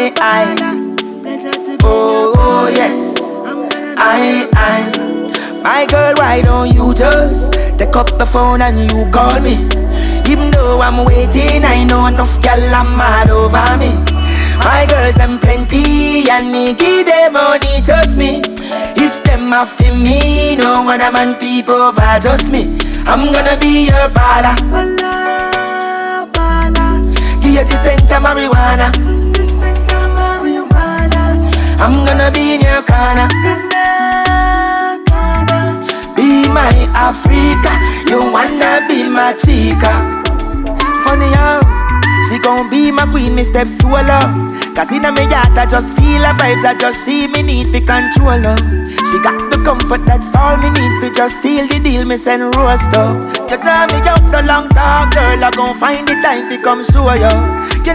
Oh yes, my girl, why don't you just take up the phone and you call me? Even though I'm waiting, I know enough gal are mad over me. My girls them plenty and me give them money, trust me. If them a for me, no other man people over just me. I'm gonna be your bala, give you the scent of marijuana. I'm gonna be in your corner. Be my Africa, you wanna be my chica. Funny how she gon' be my queen, me step solo. Cause in my heart I just feel a vibes, I just see me need for control her. She got the comfort, that's all me need for just seal the deal, me send roast up. You tell me out the long talk, girl, I gon' find the time to come show you.